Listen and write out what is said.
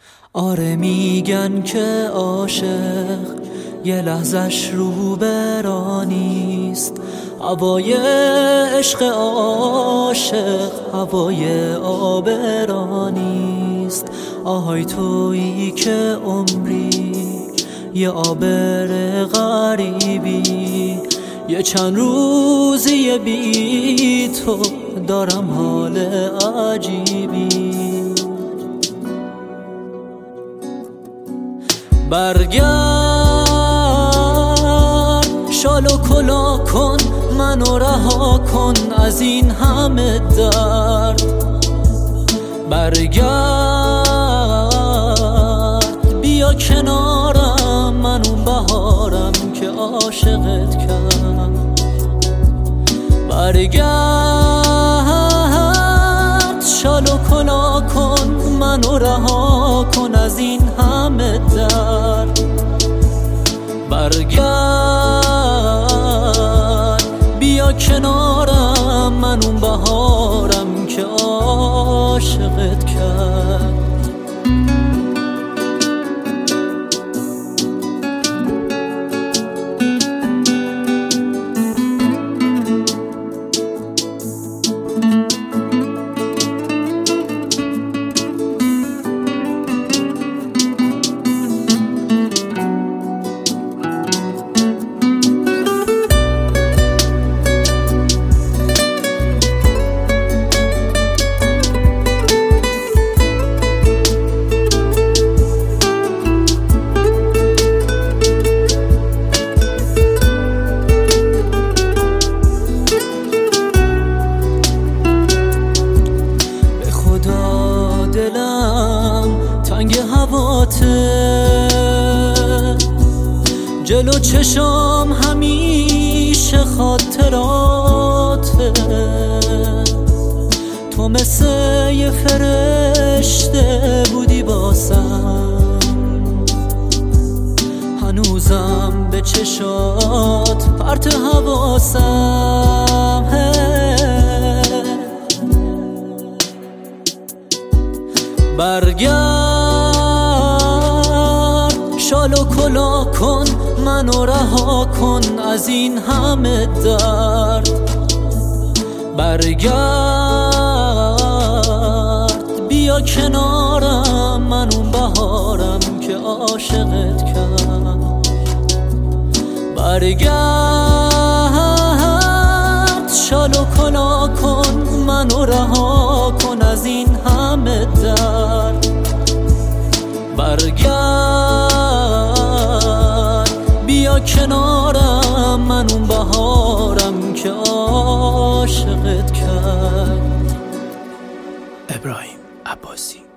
آره میگن که عاشق یه لحظش رو برانیست، هوای عشق عاشق هوای آبرانیست. آهای تویی که عمری یه آبر غریبی، یه چند روزی بی تو دارم حال عجیبی. برگرد شال و کلا کن، منو رها کن از این همه درد. برگرد بیا کنارم، من اون بهارم که عاشقت کرد. برگرد شال و کلا کن، منو رها کن از این همه درد. برگرد بیا کنارم، من اون بهارم که عاشقت کرد. تنگ هواته جلو چشام همیشه خاطراته. تو مثل یه فرشته بودی باسم، هنوزم به چشات پرت حواسم. برگرد شال و کلا کن، منو رها کن از این همه درد. برگرد بیا کنارم، من اون بهارم که عاشقت کرد. برگرد شال و کلا کن، منو رها کن از این همه درد. برگرد بیا کنارم، من اون بهارم که عاشقت کرد. ابراهیم عباسی.